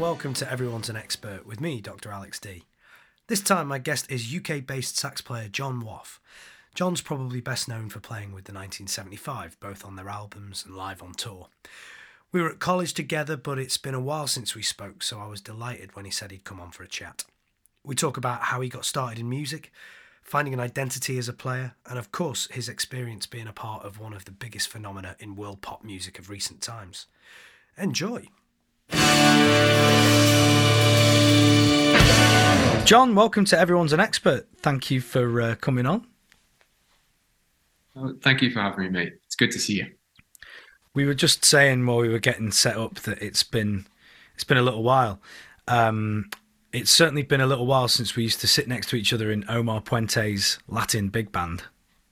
welcome to Everyone's an Expert with me, Dr. Alex D. This time my guest is UK-based sax player John Woff. John's probably best known for playing with the 1975, both on their albums and live on tour. We were at college together, but it's been a while since we spoke, so I was delighted when he said he'd come on for a chat. We talk about how he got started in music, finding an identity as a player, and of course his experience being a part of one of the biggest phenomena in world pop music of recent times. Enjoy! John, welcome to Everyone's an Expert. Thank you for coming on. Oh, thank you for having me, mate. It's good to see you. We were just saying while we were getting set up that it's been a little while. It's certainly been a little while since we used to sit next to each other in Omar Puente's Latin big band.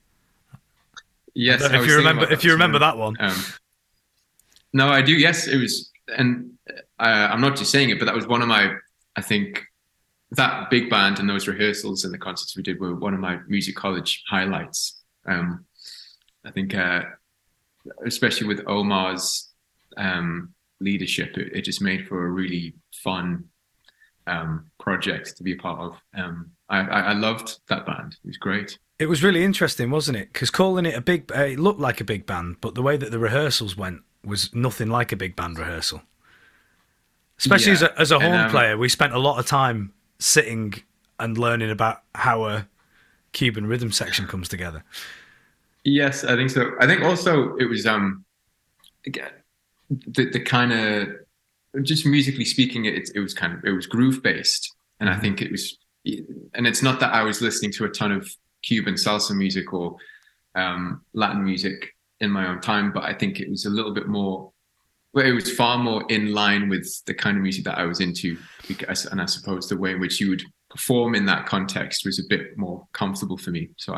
Yes, if you remember that one. No, I do. Yes, it was, and I'm not just saying it, but that was one of my, I think, that big band and those rehearsals and the concerts we did were one of my music college highlights. I think, especially with Omar's leadership, it just made for a really fun project to be a part of. I loved that band. It was great. It was really interesting, wasn't it? Because calling it it looked like a big band, but the way that the rehearsals went was nothing like a big band rehearsal. Especially as a horn player, we spent a lot of time sitting and learning about how a Cuban rhythm section comes together. Yes, I think so. I think also it was again the kind of, just musically speaking, it was groove based, and I think it was, and it's not that I was listening to a ton of Cuban salsa music or Latin music in my own time, but I think it was a little bit more. Well, it was far more in line with the kind of music that I was into, and I suppose the way in which you would perform in that context was a bit more comfortable for me. So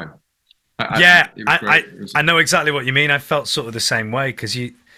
I know exactly what you mean. I felt sort of the same way because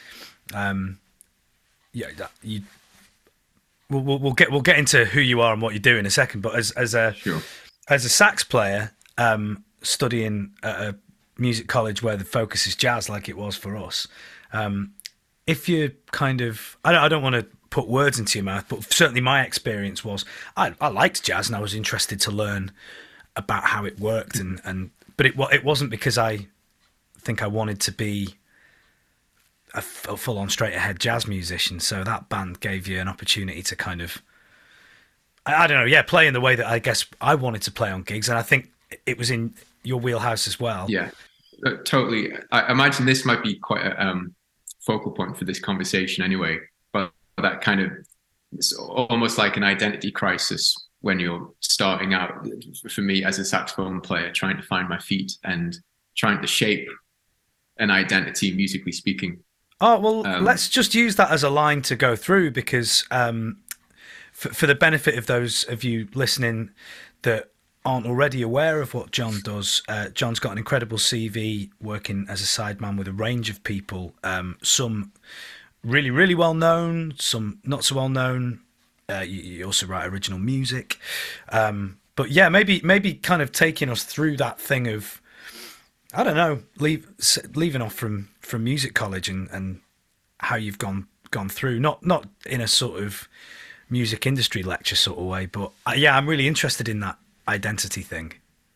we'll get into who you are and what you do in a second. But as a sax player, studying at a music college where the focus is jazz, like it was for us. If you kind of, I don't want to put words into your mouth, but certainly my experience was I liked jazz and I was interested to learn about how it worked, but it wasn't because I think I wanted to be a full-on straight-ahead jazz musician. So that band gave you an opportunity to kind of, I don't know, play in the way that I guess I wanted to play on gigs, and I think it was in your wheelhouse as well. Yeah, totally. I imagine this might be quite a focal point for this conversation anyway, but that kind of, it's almost like an identity crisis when you're starting out, for me as a saxophone player, trying to find my feet and trying to shape an identity musically speaking. Oh, well, let's just use that as a line to go through, because for the benefit of those of you listening that aren't already aware of what John does, John's got an incredible CV working as a sideman with a range of people, some really, really well known, some not so well known. You also write original music. But yeah, maybe kind of taking us through that thing of, I don't know, leaving off from music college and how you've gone through, not in a sort of music industry lecture sort of way, but I'm really interested in that identity thing.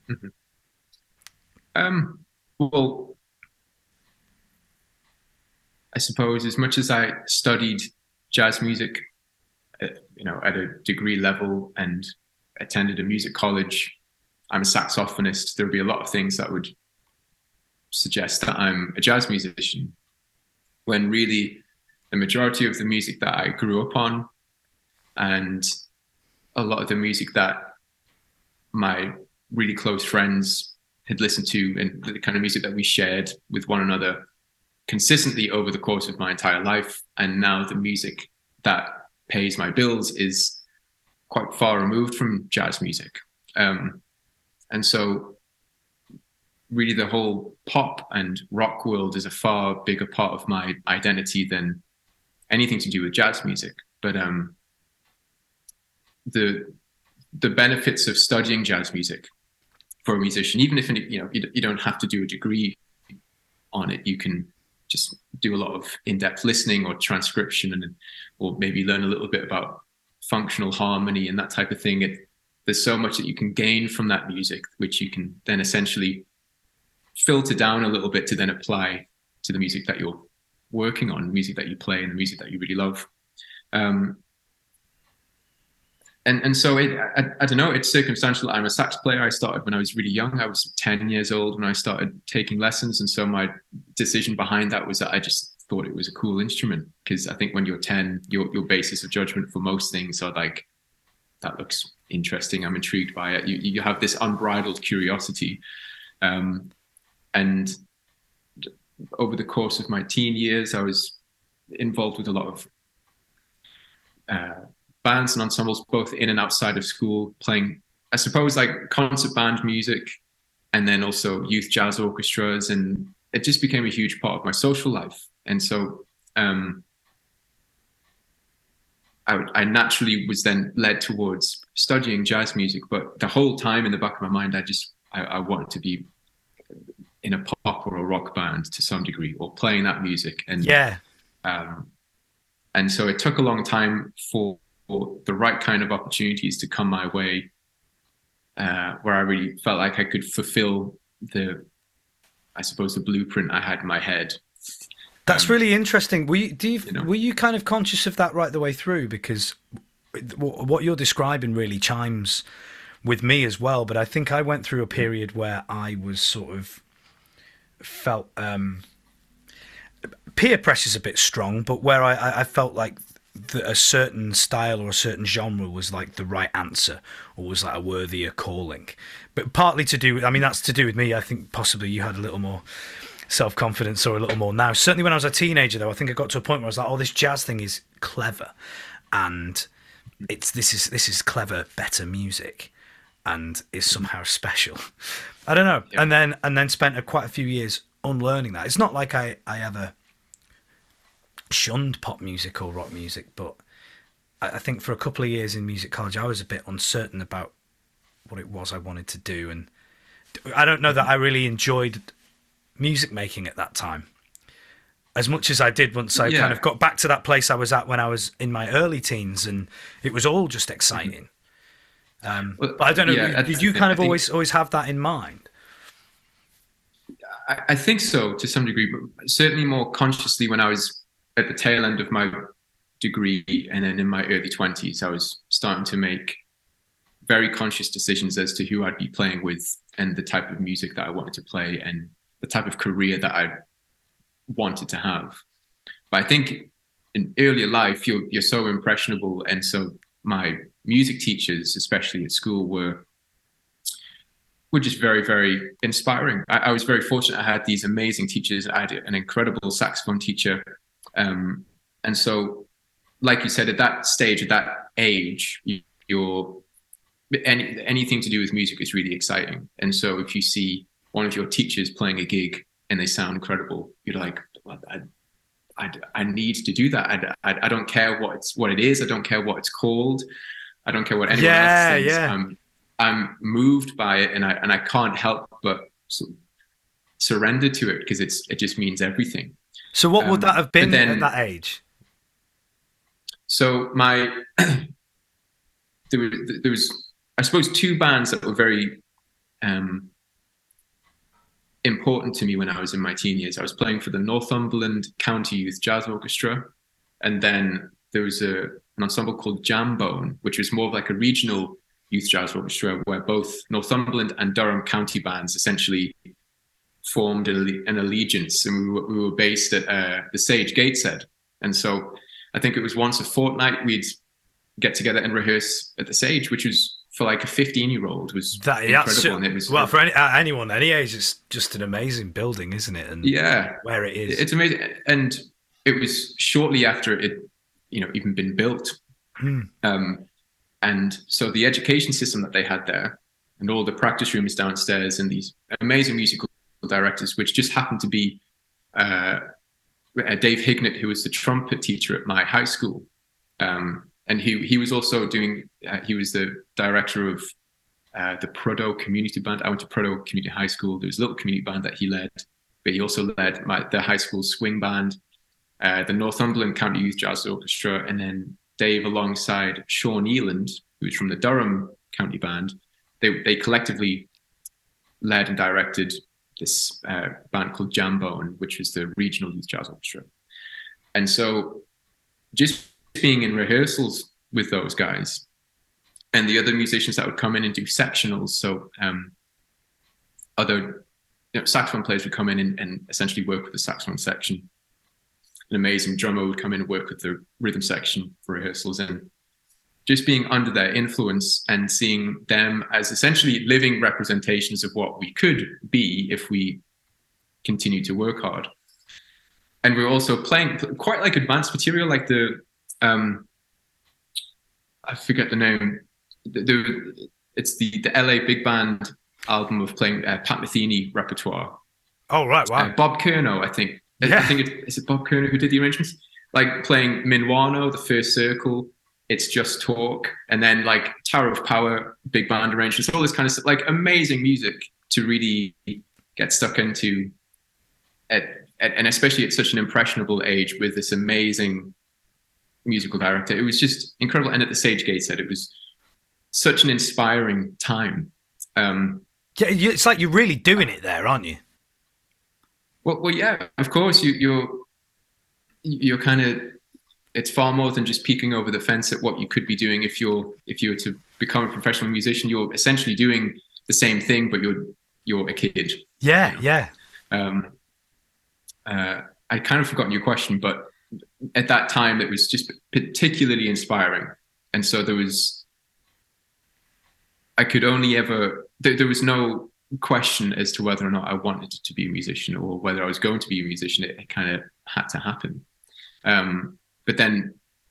Mm-hmm. Well, I suppose as much as I studied jazz music, at a degree level and attended a music college, I'm a saxophonist. There would be a lot of things that would suggest that I'm a jazz musician, when really the majority of the music that I grew up on and a lot of the music that my really close friends had listened to and the kind of music that we shared with one another consistently over the course of my entire life, and now the music that pays my bills, is quite far removed from jazz music. And so really the whole pop and rock world is a far bigger part of my identity than anything to do with jazz music. But the benefits of studying jazz music for a musician, even if you don't have to do a degree on it, you can just do a lot of in-depth listening or transcription, or maybe learn a little bit about functional harmony and that type of thing. There's so much that you can gain from that music, which you can then essentially filter down a little bit to then apply to the music that you're working on, music that you play and the music that you really love. And so I don't know, it's circumstantial. I'm a sax player. I started when I was really young. I was 10 years old when I started taking lessons. And so my decision behind that was that I just thought it was a cool instrument, because I think when you're 10, your basis of judgment for most things are like, that looks interesting, I'm intrigued by it. You have this unbridled curiosity. And over the course of my teen years, I was involved with a lot of bands and ensembles, both in and outside of school, playing, I suppose, like concert band music, and then also youth jazz orchestras. And it just became a huge part of my social life. And so I naturally was then led towards studying jazz music. But the whole time in the back of my mind, I wanted to be in a pop or a rock band to some degree, or playing that music. And and so it took a long time for the right kind of opportunities to come my way, where I really felt like I could fulfill the blueprint I had in my head. That's really interesting. Were you kind of conscious of that right the way through? Because what you're describing really chimes with me as well. But I think I went through a period where I was sort of felt peer pressure is a bit strong, but where I felt like a certain style or a certain genre was like the right answer, or was like a worthier calling. But partly to do with, I mean, that's to do with me. I think possibly you had a little more self-confidence, or a little more now. Certainly when I was a teenager, though, I think I got to a point where I was like, oh, this jazz thing is clever, and this is clever, better music, and is somehow special. I don't know. Yeah. And then spent quite a few years unlearning that. It's not like I ever shunned pop music or rock music, but I think for a couple of years in music college, I was a bit uncertain about what it was I wanted to do, and I don't know that I really enjoyed music making at that time as much as I did once I kind of got back to that place I was at when I was in my early teens, and it was all just exciting. But I don't know, did you kind of always have that in mind? I think so, to some degree, but certainly more consciously when I was at the tail end of my degree, and then in my early 20s, I was starting to make very conscious decisions as to who I'd be playing with, and the type of music that I wanted to play, and the type of career that I wanted to have. But I think in earlier life, you're so impressionable, and so my music teachers, especially at school, were just very, very inspiring. I was very fortunate. I had these amazing teachers. I had an incredible saxophone teacher. And so, like you said, at that stage, at that age, anything to do with music is really exciting. And so if you see one of your teachers playing a gig and they sound incredible, you're like, well, I need to do that. I don't care what it is. I don't care what it's called. I don't care what anyone else thinks. Yeah. I'm moved by it, and I can't help but surrender to it, because it just means everything. So what would that have been at that age? So there was, I suppose, two bands that were very important to me when I was in my teen years. I was playing for the Northumberland County Youth Jazz Orchestra, and then there was an ensemble called Jambone, which was more of like a regional youth jazz orchestra, where both Northumberland and Durham County bands essentially formed an allegiance, and we were based at the Sage Gateshead. And so I think it was once a fortnight we'd get together and rehearse at the Sage, which was, for like a 15-year-old, was incredible. And it was, well, for anyone any age, it's just an amazing building, isn't it? And where it is, it's amazing. And it was shortly after it, even been built. And so the education system that they had there, and all the practice rooms downstairs, and these amazing musical directors, which just happened to be Dave Hignett, who was the trumpet teacher at my high school. And he was also he was the director of the Prudhoe Community Band. I went to Prudhoe Community High School. There was a little community band that he led, but he also led the high school swing band, the Northumberland County Youth Jazz Orchestra, and then Dave alongside Sean Eland, who's from the Durham County Band. They collectively led and directed this band called Jambone, which was the regional youth jazz orchestra. And so just being in rehearsals with those guys and the other musicians that would come in and do sectionals. So other saxophone players would come in and essentially work with the saxophone section. An amazing drummer would come in and work with the rhythm section for rehearsals, and just being under their influence and seeing them as essentially living representations of what we could be if we continue to work hard. And we're also playing quite like advanced material, like the I forget the name. It's the LA Big Band album of playing Pat Metheny repertoire. Oh right, wow. Bob Curnow, I think. Yeah. I think is it Bob Curnow who did the arrangements? Like playing Minuano, the First Circle, It's Just Talk, and then like Tower of Power, big band arrangements, all this kind of stuff, like amazing music to really get stuck into, and especially at such an impressionable age with this amazing musical director. It was just incredible. And at the Sage Gateshead, it was such an inspiring time. Yeah, it's like you're really doing it there, aren't you? Well, yeah, of course. You're kind of. It's far more than just peeking over the fence at what you could be doing if you were to become a professional musician. You're essentially doing the same thing, but you're a kid. Yeah, you know? Yeah. I'd kind of forgotten your question, but at that time it was just particularly inspiring, and so there was no question as to whether or not I wanted to be a musician or whether I was going to be a musician. It kind of had to happen. But then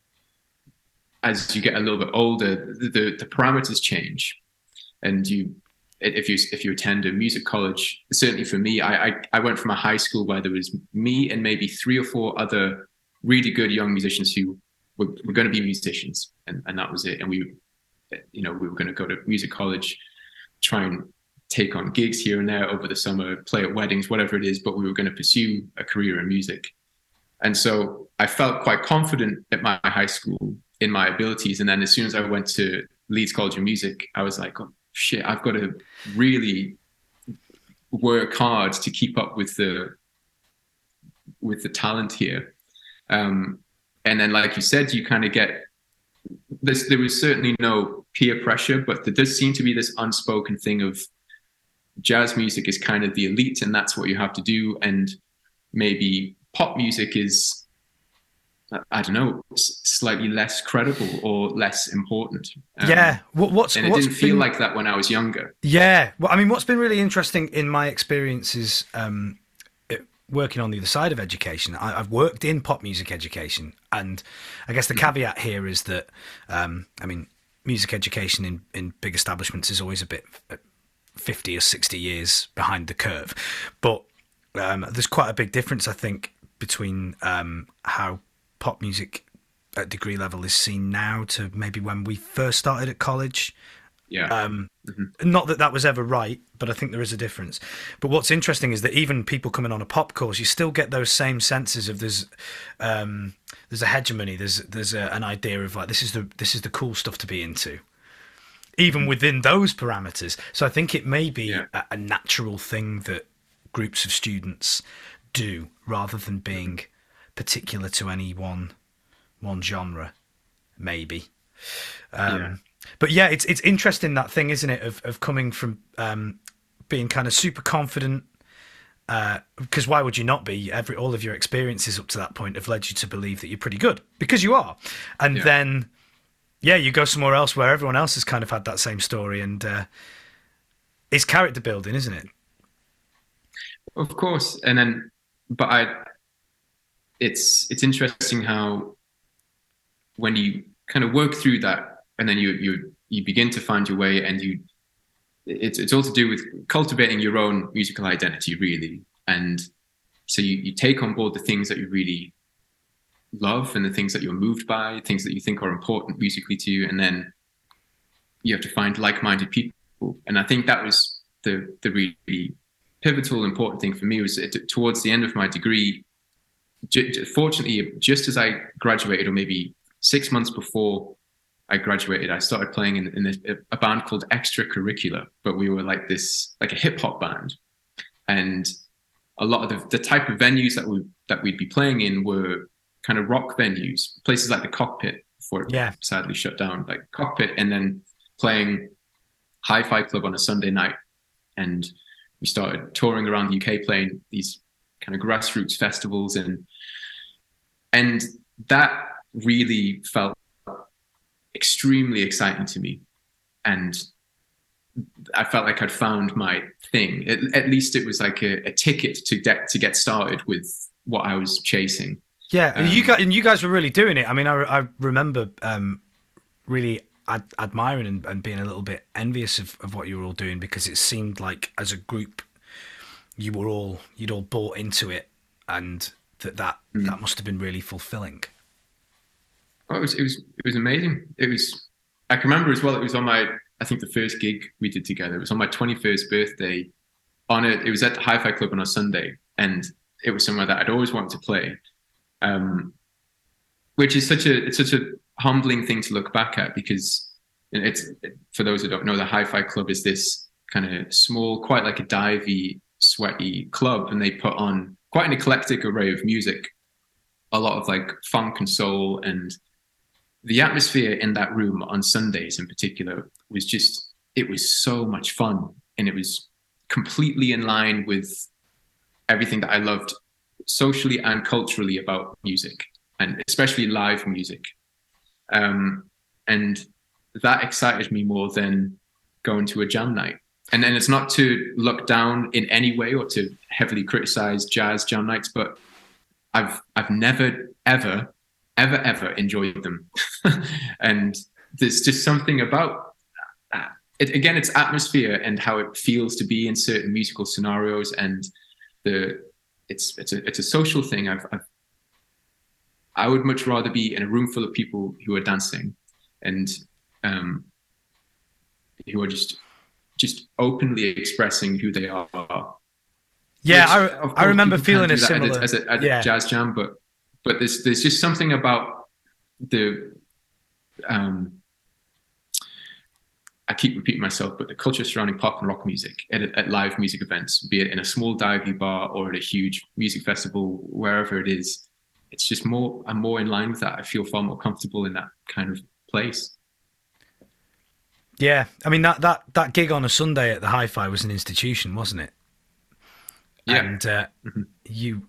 as you get a little bit older, the parameters change, and if you attend a music college, certainly for me, I went from a high school where there was me and maybe 3 or 4 other really good young musicians who were going to be musicians, and that was it. And we were going to go to music college, try and take on gigs here and there over the summer, play at weddings, whatever it is, but we were going to pursue a career in music. And so I felt quite confident at my high school in my abilities. And then as soon as I went to Leeds College of Music, I was like, oh shit, I've got to really work hard to keep up with the talent here. And then, like you said, you kind of get this. There was certainly no peer pressure, but there does seem to be this unspoken thing of jazz music is kind of the elite, and that's what you have to do. And maybe pop music is, I don't know, slightly less credible or less important. Yeah. And it didn't feel like that when I was younger. Yeah. Well, I mean, what's been really interesting in my experiences working on the other side of education, I've worked in pop music education. And I guess the caveat here is that, I mean, music education in big establishments is always a bit 50 or 60 years behind the curve. But there's quite a big difference, I think, between how pop music at degree level is seen now to maybe when we first started at college. Yeah. Not that was ever right, but I think there is a difference. But what's interesting is that even people coming on a pop course, you still get those same senses of there's a hegemony, there's an idea of like this is the cool stuff to be into, even within those parameters. So I think it may be a natural thing that groups of students do rather than being particular to any one genre, maybe. But yeah, it's interesting, that thing, isn't it, of coming from being kind of super confident, because why would you not be? All of your experiences up to that point have led you to believe that you're pretty good, because you are. And then you go somewhere else where everyone else has kind of had that same story, and it's character building, isn't it? Of course. And then it's interesting how when you kind of work through that, and then you begin to find your way, and it's all to do with cultivating your own musical identity, really. And so you take on board the things that you really love and the things that you're moved by, things that you think are important musically to you, and then you have to find like-minded people. And I think that was the really pivotal, important thing for me. Was towards the end of my degree, fortunately, just as I graduated, or maybe 6 months before I graduated, I started playing in a band called Extracurricular, but we were like a hip hop band. And a lot of the type of venues that we'd be playing in were kind of rock venues, places like the Cockpit before it sadly shut down, like Cockpit, and then playing Hi-Fi Club on a Sunday night. And we started touring around the UK playing these kind of grassroots festivals, and that really felt extremely exciting to me. And I felt like I'd found my thing. At least it was like a ticket to get started with what I was chasing. Yeah, and you guys were really doing it. I mean, I remember really admiring and being a little bit envious of what you were all doing, because it seemed like as a group you'd all bought into it, and that must have been really fulfilling. Oh, it was amazing. I can remember as well. It was on I think the first gig we did together. It was on my 21st birthday. It was at the Hi-Fi Club on a Sunday, and it was somewhere that I'd always wanted to play. Which is such a humbling thing to look back at, because it's, for those who don't know, the Hi-Fi Club is this kind of small, quite like a divey, sweaty club, and they put on quite an eclectic array of music, a lot of like funk and soul, and the atmosphere in that room on Sundays in particular it was so much fun, and it was completely in line with everything that I loved socially and culturally about music, and especially live music. And that excited me more than going to a jam night. And then it's not to look down in any way or to heavily criticize jazz jam nights, but I've never, ever enjoyed them. And there's just something about it. Again, it's atmosphere and how it feels to be in certain musical scenarios, and it's a social thing. I would much rather be in a room full of people who are dancing and who are just openly expressing who they are. Yeah, I remember feeling a similar at a jazz jam, but there's just something about the I keep repeating myself, but the culture surrounding pop and rock music at live music events, be it in a small divey bar or at a huge music festival, wherever it is, it's just I'm more in line with that. I feel far more comfortable in that kind of place. Yeah, I mean that gig on a Sunday at the Hi-Fi was an institution, wasn't it? Yeah. And you,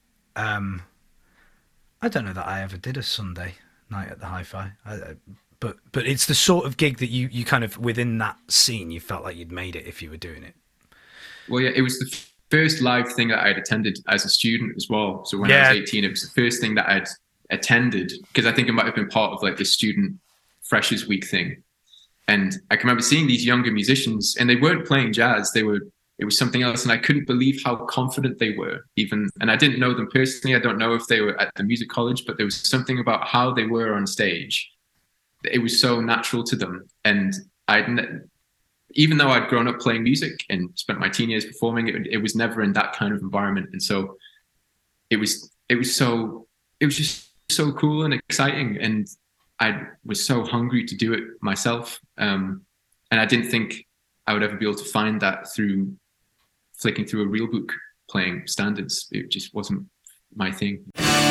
I don't know that I ever did a Sunday night at the Hi-Fi, but it's the sort of gig that you kind of, within that scene, you felt like you'd made it if you were doing it. Well, yeah, it was the first live thing that I'd attended as a student as well. So when I was 18, it was the first thing that I'd attended, because I think it might have been part of like the student Freshers Week thing. And I can remember seeing these younger musicians, and they weren't playing jazz. It was something else. And I couldn't believe how confident they were and I didn't know them personally. I don't know if they were at the music college, but there was something about how they were on stage. It was so natural to them. And even though I'd grown up playing music and spent my teen years performing, it was never in that kind of environment. And so it was just so cool and exciting. And I was so hungry to do it myself. And I didn't think I would ever be able to find that through flicking through a real book playing standards. It just wasn't my thing.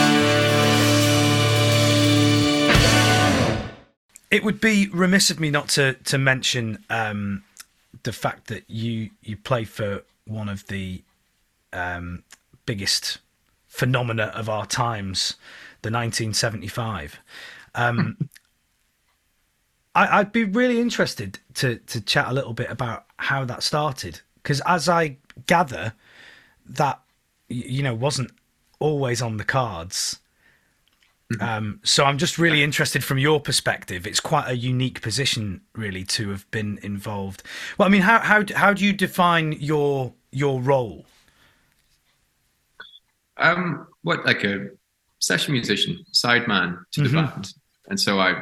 It would be remiss of me not to mention the fact that you play for one of the biggest phenomena of our times, the 1975. I'd be really interested to chat a little bit about how that started, because as I gather, that wasn't always on the cards. So I'm just really interested from your perspective. It's quite a unique position, really, to have been involved. Well, I mean, how do you define your role? What, like a session musician, sideman to the band, and so I,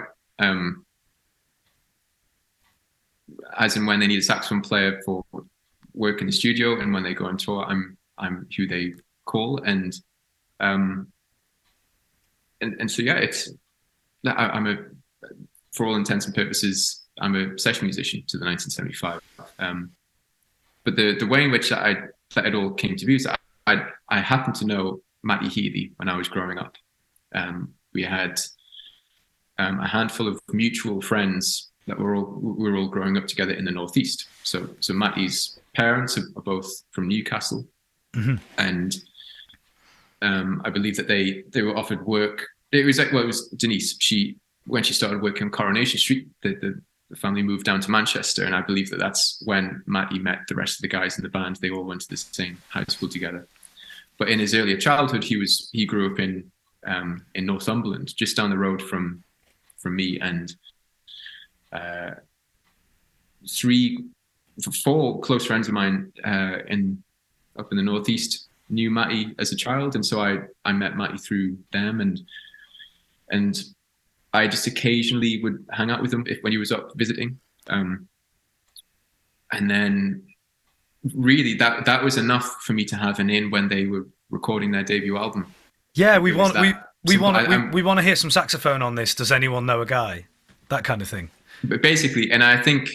as in when they need a saxophone player for work in the studio, and when they go on tour, I'm who they call, and so yeah, it's I'm for all intents and purposes, I'm a session musician to the 1975. But the way in which that it all came to be is I happened to know Matty Healy when I was growing up. We had a handful of mutual friends that we were all growing up together in the Northeast. So Matty's parents are both from Newcastle, mm-hmm. and I believe that they were offered work. It was Denise. When she started working on Coronation Street, the family moved down to Manchester, and I believe that that's when Matty met the rest of the guys in the band. They all went to the same high school together. But in his earlier childhood, he grew up in Northumberland, just down the road from me, and 4 close friends of mine up in the Northeast knew Matty as a child, and so I met Matty through them, and I just occasionally would hang out with him when he was up visiting, and then really that was enough for me to have an in when they were recording their debut album. Yeah, we want to hear some saxophone on this. Does anyone know a guy? That kind of thing. But basically, and I think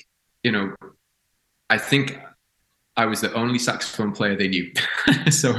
I was the only saxophone player they knew. So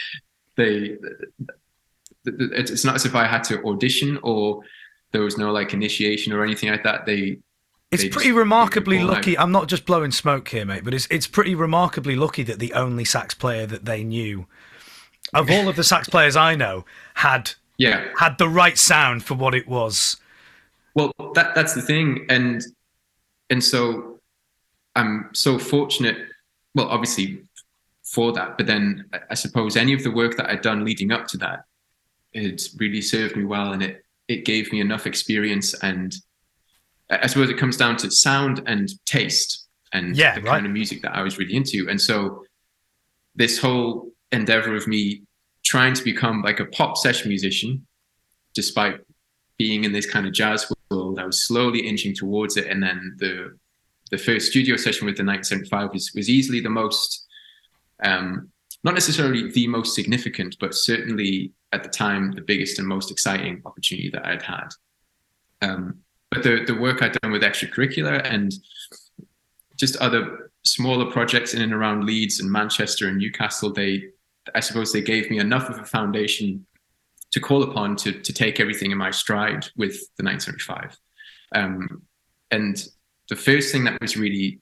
it's not as if I had to audition or there was no like initiation or anything like that. It's pretty remarkably lucky. I'm not just blowing smoke here, mate, but it's pretty remarkably lucky that the only sax player that they knew, of all of the sax players I know, had the right sound for what it was. Well, that's the thing, and so I'm so fortunate. Well, obviously for that, but then I suppose any of the work that I'd done leading up to that, it really served me well, and it gave me enough experience, and I suppose it comes down to sound and taste and the kind of music that I was really into. And so this whole endeavor of me trying to become like a pop session musician, despite being in this kind of jazz world, I was slowly inching towards it. And then the first studio session with the 1975 was easily the most, not necessarily the most significant, but certainly at the time, the biggest and most exciting opportunity that I'd had. But the work I'd done with extracurricular and just other smaller projects in and around Leeds and Manchester and Newcastle, I suppose they gave me enough of a foundation to call upon to take everything in my stride with the 1975. And the first thing that was really,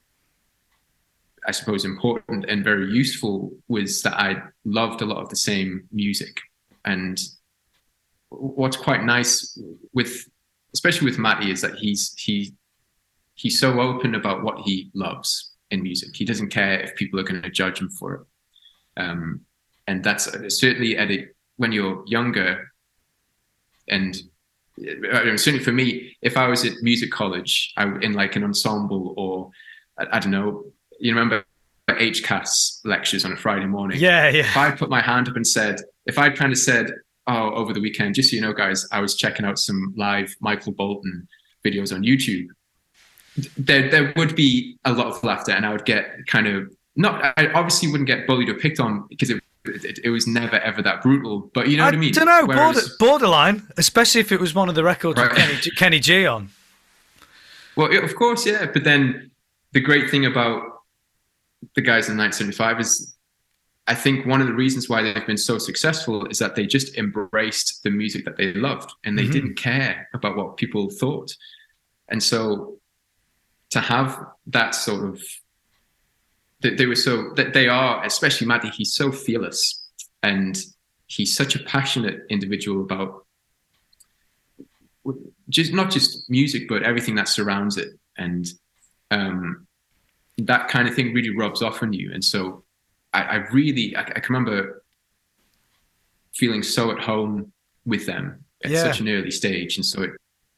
I suppose, important and very useful was that I loved a lot of the same music. And what's quite nice especially with Matty, is that he's so open about what he loves in music. He doesn't care if people are going to judge him for it. And that's certainly when you're younger, and certainly for me, if I was at music college, in like an ensemble, or I don't know, you remember HCAS lectures on a Friday morning? Yeah. If I put my hand up and if I'd kind of said, oh, over the weekend, just so you know, guys, I was checking out some live Michael Bolton videos on YouTube, there would be a lot of laughter, and I would get I obviously wouldn't get bullied or picked on because it was never ever that brutal, but you know what I mean? I don't know, borderline, especially if it was one of the records with Kenny G on. Well, of course, yeah. But then the great thing about the guys in 1975 is, I think one of the reasons why they've been so successful is that they just embraced the music that they loved, and they didn't care about what people thought. And so to have that sort of, they are, especially Matty, he's so fearless, and he's such a passionate individual about not just music, but everything that surrounds it. And that kind of thing really rubs off on you. And so I can remember feeling so at home with them at such an early stage. And so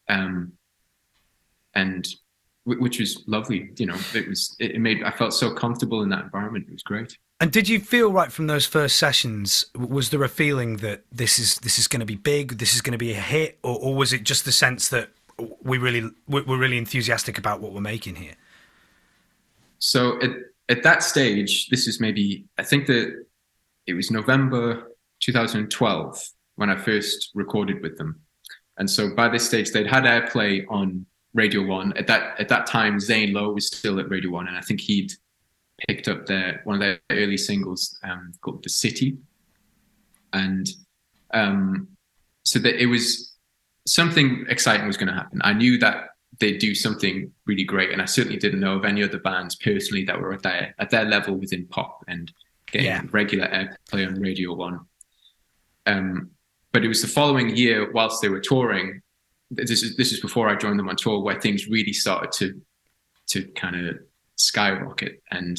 which was lovely, you know, I felt so comfortable in that environment. It was great. And did you feel right from those first sessions, was there a feeling that this is going to be big, this is going to be a hit, or was it just the sense that we're really enthusiastic about what we're making here? So at that stage, this is I think that it was November 2012 when I first recorded with them. And so by this stage, they'd had airplay on Radio 1. At that time, Zane Lowe was still at Radio 1, and I think he'd picked up one of their early singles called The City. And so that it was something exciting was going to happen. I knew that they'd do something really great, and I certainly didn't know of any other bands personally that were at their level within pop and getting regular airplay on Radio 1. But it was the following year, whilst they were touring, this is before I joined them on tour, where things really started to kind of skyrocket. And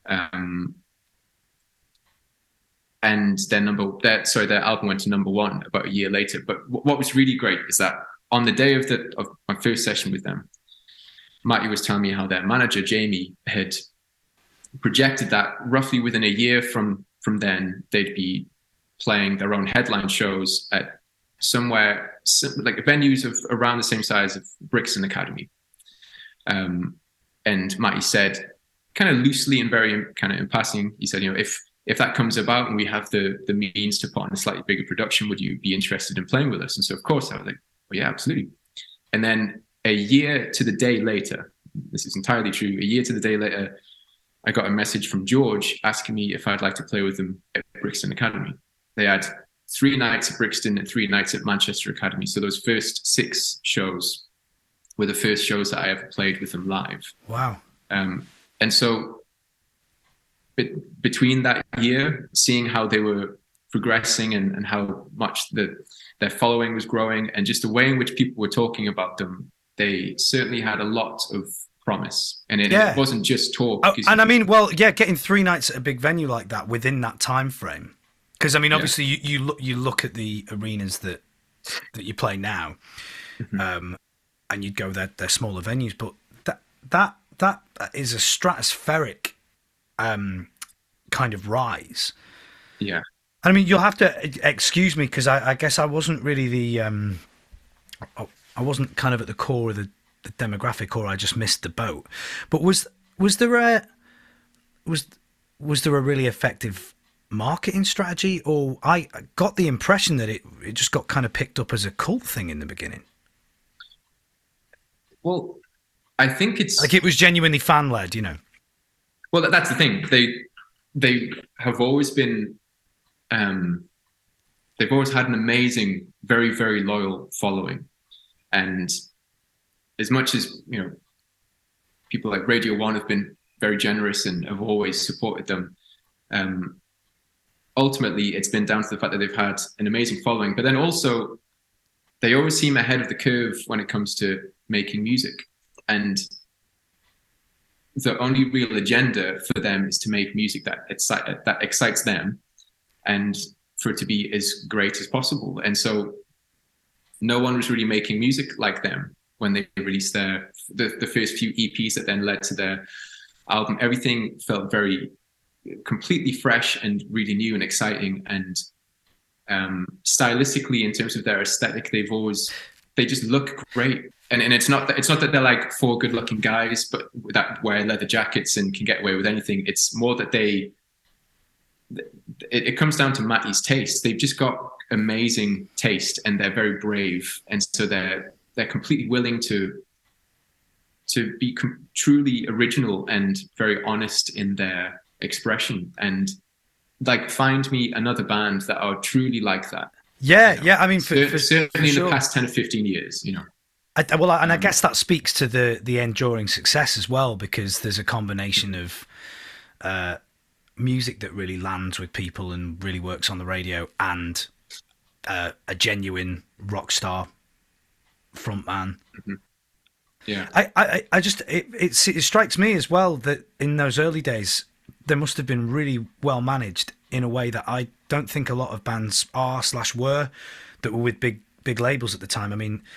their album went to number one about a year later. But what was really great is that on the day of my first session with them, Matty was telling me how their manager Jamie had projected that roughly within a year from then they'd be playing their own headline shows at somewhere like venues of around the same size of Brixton Academy. And Matty said, kind of loosely and very kind of in passing, he said, if that comes about and we have the means to put on a slightly bigger production, would you be interested in playing with us? And so, of course, I was like, well, yeah, absolutely. And then a year to the day later, this is entirely true, a year to the day later, I got a message from George asking me if I'd like to play with them at Brixton Academy. They had 3 nights at Brixton and 3 nights at Manchester Academy. So those first 6 shows were the first shows that I ever played with them live. Wow. And so between that year, seeing how they were progressing and how much their following was growing and just the way in which people were talking about them, they certainly had a lot of promise. And it wasn't just talk. And I mean, getting 3 nights at a big venue like that within that time frame. Because I mean, obviously, you look at the arenas that you play now, and you'd go there. They're smaller venues, but that is a stratospheric kind of rise. Yeah. I mean, you'll have to excuse me because I guess I wasn't really I wasn't kind of at the core of the demographic, or I just missed the boat. But was there a really effective marketing strategy, or I got the impression that it just got kind of picked up as a cult thing in the beginning? Well, I think it's like it was genuinely fan led, Well, that's the thing. They have always been, they've always had an amazing, very, very loyal following, and as much as people like Radio 1 have been very generous and have always supported them. Ultimately, it's been down to the fact that they've had an amazing following, but then also they always seem ahead of the curve when it comes to making music. And the only real agenda for them is to make music that excites them and for it to be as great as possible. And so no one was really making music like them when they released the first few EPs that then led to their album. Everything felt very completely fresh and really new and exciting, and stylistically in terms of their aesthetic, they just look great. And it's not that they're like 4 good looking guys but that wear leather jackets and can get away with anything. It's more that it comes down to Matty's taste. They've just got amazing taste and they're very brave, and so they're completely willing to be truly original and very honest in their expression, and like find me another band that are truly like that. I mean, certainly in the past 10 or 15 years, I guess that speaks to the enduring success as well, because there's a combination of music that really lands with people and really works on the radio, and a genuine rock star frontman. Yeah, I just it strikes me as well that in those early days they must have been really well managed in a way that I don't think a lot of bands were that were with big labels at the time. I mean,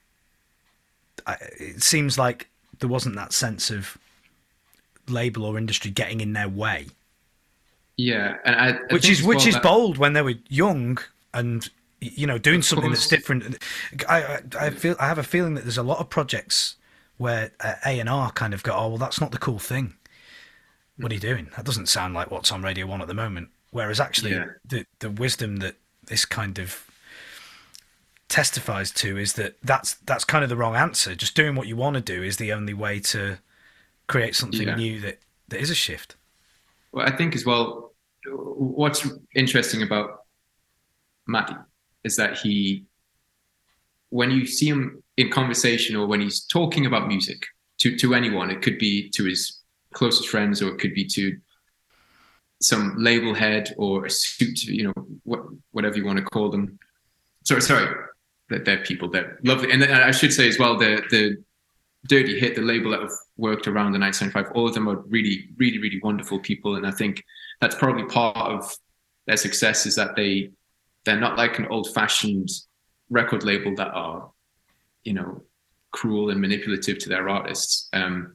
it seems like there wasn't that sense of label or industry getting in their way. Yeah, and which is bold when they were young and doing something that's different. I have a feeling that there's a lot of projects where A&R kind of go, oh well, that's not the cool thing. What are you doing? That doesn't sound like what's on Radio 1 at the moment. Whereas actually the wisdom that this kind of testifies to is that that's kind of the wrong answer. Just doing what you want to do is the only way to create something Yeah. new that is a shift. Well, I think as well, what's interesting about Matty is that when you see him in conversation or when he's talking about music to anyone, it could be to his closest friends or it could be to some label head or a suit, whatever you want to call them. Sorry, they're people, they're lovely. And I should say as well, the Dirty Hit, the label that have worked around the 1975, all of them are really, really, really wonderful people. And I think that's probably part of their success is that they're not like an old-fashioned record label that are, cruel and manipulative to their artists.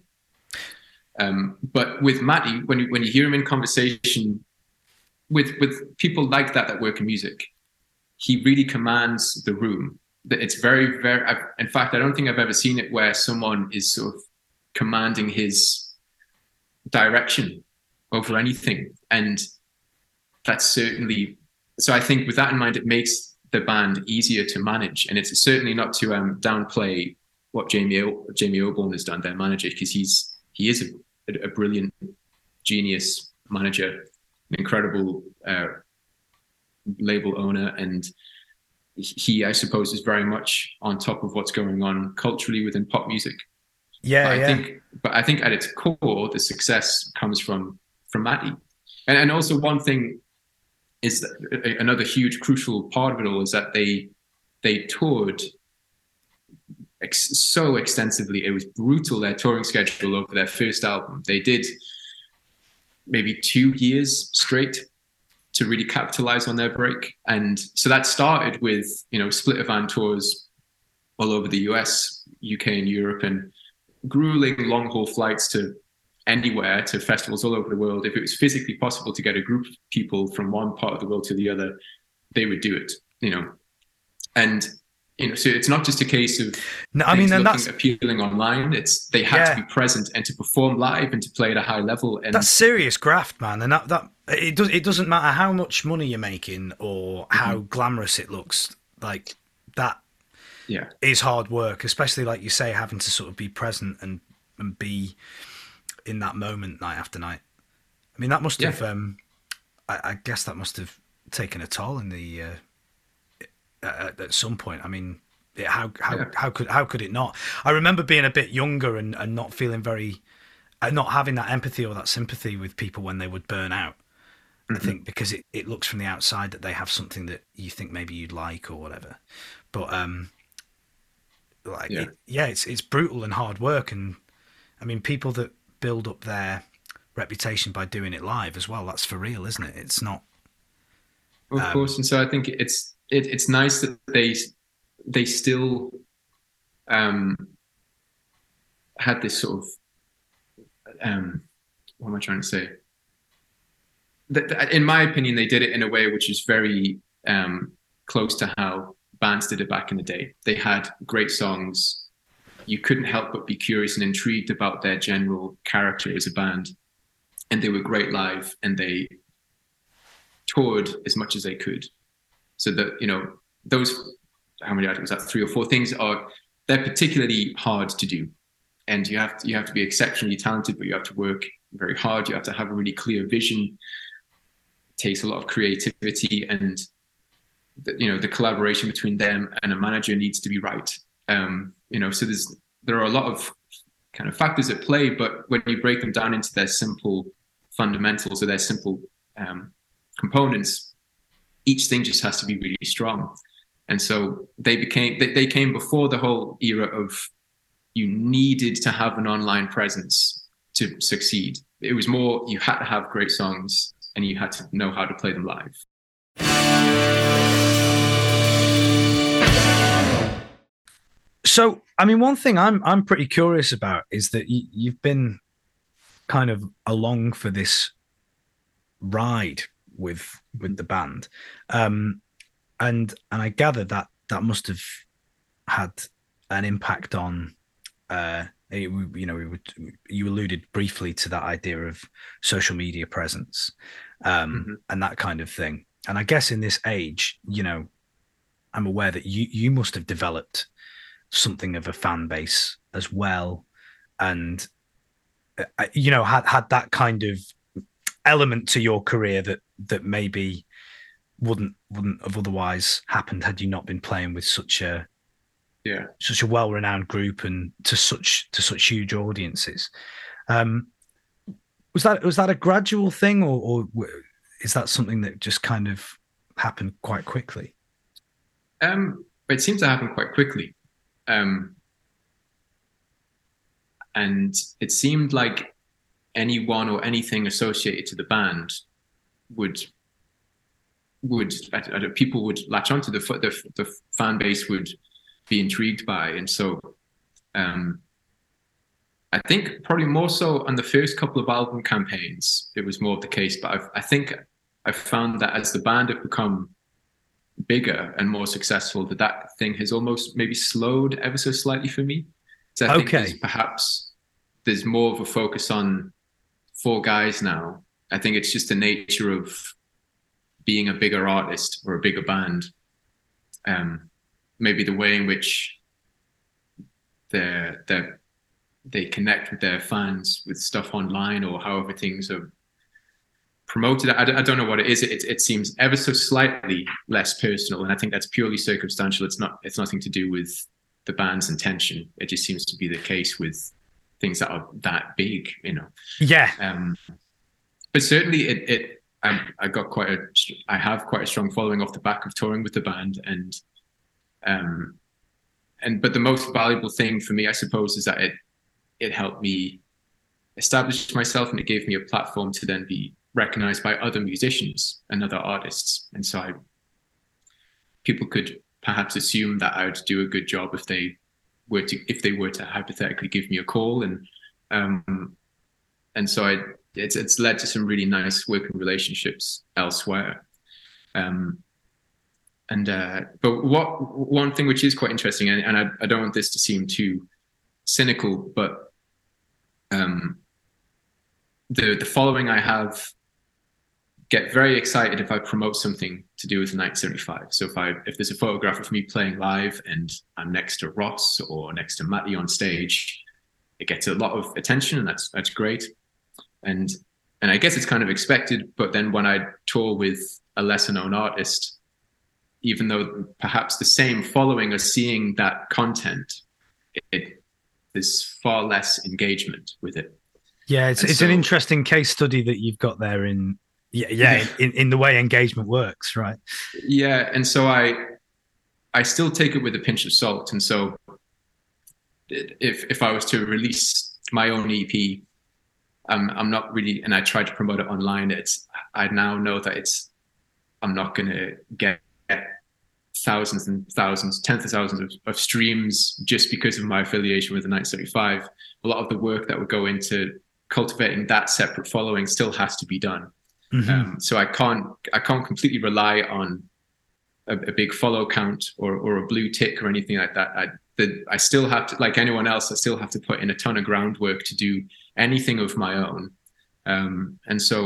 But with Matty, when you hear him in conversation with people like that work in music, he really commands the room. It's very, very. In fact, I don't think I've ever seen it where someone is sort of commanding his direction over anything, and that's certainly. So I think with that in mind, it makes the band easier to manage, and it's certainly not to downplay what Jamie Oborne has done, their manager, because he is a brilliant genius manager, an incredible label owner, and he, I suppose, is very much on top of what's going on culturally within pop music. But I think at its core, the success comes from Matty, and also one thing is that another huge crucial part of it all is that they toured so extensively. It was brutal, their touring schedule over their first album. They did maybe 2 years straight to really capitalize on their break. And so that started with, split van tours all over the US, UK and Europe, and grueling long haul flights to anywhere, to festivals all over the world. If it was physically possible to get a group of people from one part of the world to the other, they would do it, and so it's not just a case of that's appealing online. It's they had to be present and to perform live and to play at a high level. And that's serious graft, man. And that it doesn't matter how much money you're making or how glamorous it looks. Like that, is hard work, especially like you say, having to sort of be present and be in that moment night after night. I mean, that must have. I guess that must have taken a toll in the. At some point, I mean, how could it not? I remember being a bit younger and not feeling not having that empathy or that sympathy with people when they would burn out. I think because it looks from the outside that they have something that you think maybe you'd like or whatever, but it's brutal and hard work, and I mean people that build up their reputation by doing it live as well. That's for real, isn't it? It's not. Of course, and so I think it's nice that they still had this sort of what am I trying to say? In my opinion, they did it in a way which is very close to how bands did it back in the day. They had great songs. You couldn't help but be curious and intrigued about their general character as a band, and they were great live, and they toured as much as they could. So that those, how many items? That 3 or 4 things they're particularly hard to do, and you have to be exceptionally talented, but you have to work very hard. You have to have a really clear vision. It takes a lot of creativity, and the collaboration between them and a manager needs to be right. So there are a lot of kind of factors at play, but when you break them down into their simple fundamentals or their simple components, each thing just has to be really strong. And so they came before the whole era of you needed to have an online presence to succeed. It was more you had to have great songs and you had to know how to play them live. So, I mean, one thing I'm pretty curious about is that you've been kind of along for this ride with the band, and I gather that must have had an impact on. You alluded briefly to that idea of social media presence, and that kind of thing. And I guess in this age, I'm aware that you must have developed something of a fan base as well, and had that kind of element to your career that maybe wouldn't have otherwise happened had you not been playing with such a well-renowned group and to such huge audiences. Was that a gradual thing, or is that something that just kind of happened quite quickly? It seemed to happen quite quickly. And it seemed like anyone or anything associated to the band would people would latch onto the fan base would be intrigued by. And so I think probably more so on the first couple of album campaigns, it was more of the case. But I think I've found that as the band have become bigger and more successful, that thing has almost maybe slowed ever so slightly for me. So I think there's more of a focus on 4 guys now. I think it's just the nature of being a bigger artist or a bigger band. Maybe the way in which they connect with their fans with stuff online, or however things are promoted. I don't know what it is. It seems ever so slightly less personal, and I think that's purely circumstantial. It's nothing to do with the band's intention. It just seems to be the case with things that are that big, Yeah. But certainly, I have quite a strong following off the back of touring with the band, but the most valuable thing for me, I suppose, is that it helped me establish myself, and it gave me a platform to then be recognized by other musicians and other artists. And so people could perhaps assume that I would do a good job if they were to hypothetically give me a call. And so it's led to some really nice working relationships elsewhere. But one thing which is quite interesting, and I don't want this to seem too cynical, but the following I have get very excited if I promote something to do with the 1975. So if there's a photograph of me playing live and I'm next to Ross or next to Matty on stage, it gets a lot of attention, and that's great. And I guess it's kind of expected. But then when I tour with a lesser known artist, even though perhaps the same following are seeing that content, there's far less engagement with it. Yeah, it's an interesting case study that you've got there in the way engagement works, right? Yeah, and so I still take it with a pinch of salt. And so if I was to release my own EP, I'm not really, and I try to promote it online, I now know that I'm not going to get thousands and thousands, tens of thousands of streams just because of my affiliation with the 1975. A lot of the work that would go into cultivating that separate following still has to be done. Mm-hmm. So I can't completely rely on a big follow count or a blue tick or anything like that. I still have to, like anyone else, I still have to put in a ton of groundwork to do anything of my own. And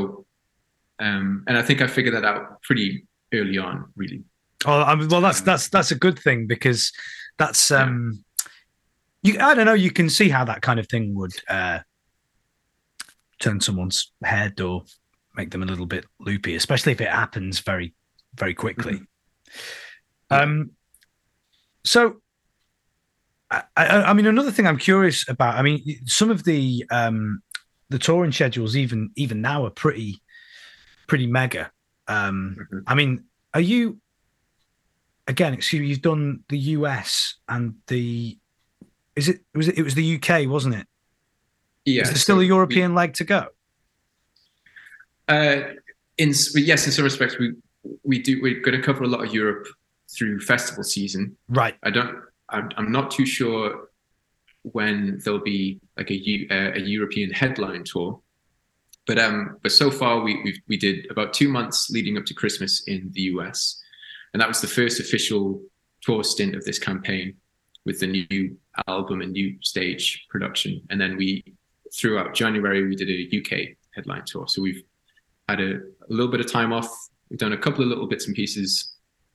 I think I figured that out pretty early on, really. Well, that's a good thing, because that's I don't know, you can see how that kind of thing would turn someone's head or make them a little bit loopy, especially if it happens very, very quickly. Mm-hmm. So, I mean, another thing I'm curious about. I mean, some of the touring schedules, even now, are pretty mega. Mm-hmm. I mean, are you? Again, excuse me, you've done the US and it was the UK, wasn't it? Yeah. Is there still a European leg to go? In some respects, we're going to cover a lot of Europe through festival season. Right. I'm not too sure when there'll be like a European headline tour, but so far we did about 2 months leading up to Christmas in the US. And that was the first official tour stint of this campaign with the new album and new stage production. And then throughout January, we did a UK headline tour. So we've had a little bit of time off. We've done a couple of little bits and pieces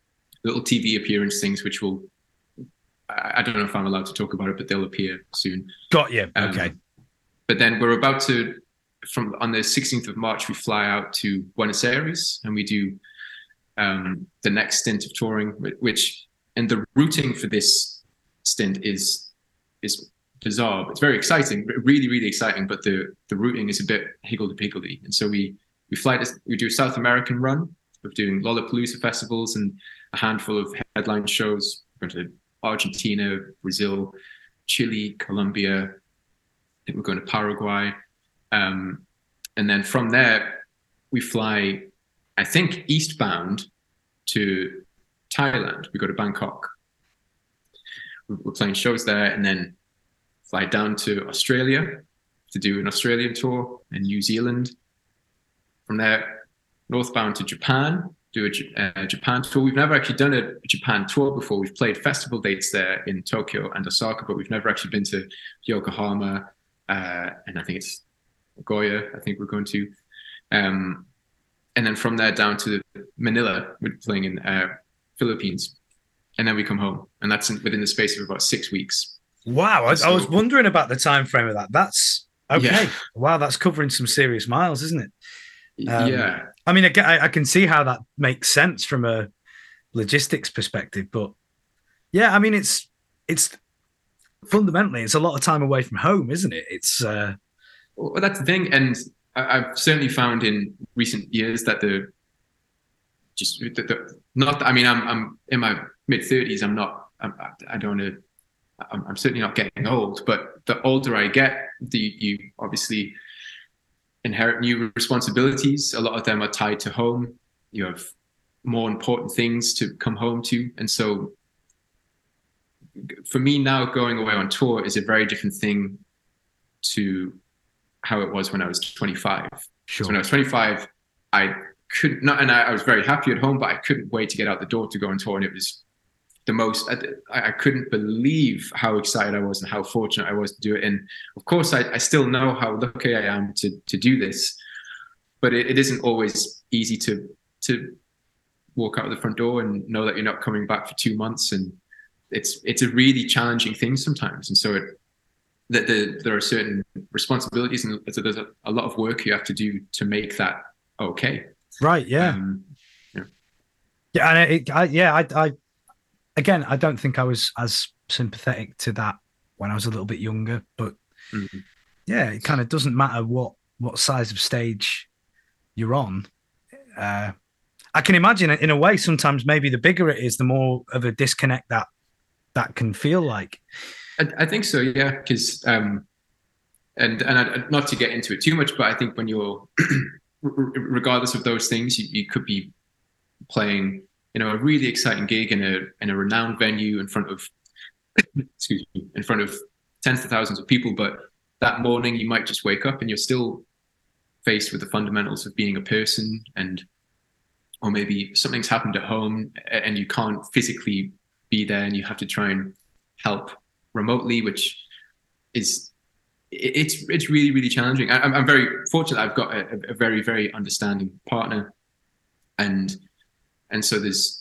little TV appearance things, which will, I don't know if I'm allowed to talk about it, but they'll appear soon. Got you. Okay. But then we're about to, on the 16th of March, we fly out to Buenos Aires and we do the next stint of touring, which, and the routing for this stint is bizarre. It's very exciting, really, really exciting, but the routing is a bit higgledy-piggledy. And so we do a South American run of doing Lollapalooza festivals and a handful of headline shows. We're going to Argentina, Brazil, Chile, Colombia. I think we're going to Paraguay. And then from there, we fly, I think, eastbound to Thailand. We go to Bangkok. We're playing shows there, and then fly down to Australia to do an Australian tour, and New Zealand. From there, northbound to Japan, do a Japan tour. We've never actually done a Japan tour before. We've played festival dates there in Tokyo and Osaka, but we've never actually been to Yokohama, and I think it's Nagoya, I think we're going to. And then from there down to Manila, we're playing in Philippines. And then we come home. And that's within the space of about 6 weeks. Wow. I was wondering about the time frame of that. That's okay. Yeah. Wow, that's covering some serious miles, isn't it? Yeah. I mean, I can see how that makes sense from a logistics perspective. But yeah, I mean, it's fundamentally, it's a lot of time away from home, isn't it? It's... Well, that's the thing. And I've certainly found in recent years that I'm in my mid-30s. I'm certainly not getting old, but the older I get, you obviously inherit new responsibilities. A lot of them are tied to home. You have more important things to come home to. And so for me now, going away on tour is a very different thing to how it was when I was 25. Sure. So when I was 25, I could not, and I was very happy at home, but I couldn't wait to get out the door to go on tour. And it was the most, I couldn't believe how excited I was and how fortunate I was to do it. And of course, I still know how lucky I am to do this, but it isn't always easy to walk out of the front door and know that you're not coming back for 2 months. And it's a really challenging thing sometimes. And so there are certain responsibilities, and so there's a lot of work you have to do to make that okay. Right. Yeah. Yeah. And I don't think I was as sympathetic to that when I was a little bit younger, but yeah, it kind of doesn't matter what size of stage you're on. I can imagine in a way, sometimes maybe the bigger it is, the more of a disconnect that can feel like. I think so, yeah, because and not to get into it too much, but I think when you're, regardless of those things, you could be playing, a really exciting gig in a renowned venue in front of, in front of tens of thousands of people, but that morning you might just wake up and you're still faced with the fundamentals of being a person, or maybe something's happened at home and you can't physically be there and you have to try and help remotely, which is it's really, really challenging. I'm very fortunate. I've got a very, very understanding partner, and so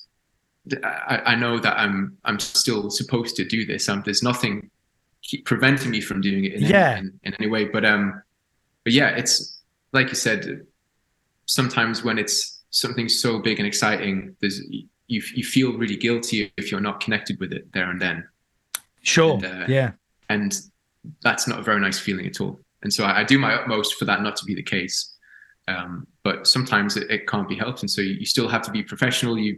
I know that I'm still supposed to do this. There's nothing preventing me from doing it in any way. But yeah, it's like you said. Sometimes when it's something so big and exciting, you feel really guilty if you're not connected with it there and then. Sure. And that's not a very nice feeling at all. And so I do my utmost for that not to be the case. But sometimes it can't be helped. And so you still have to be professional. You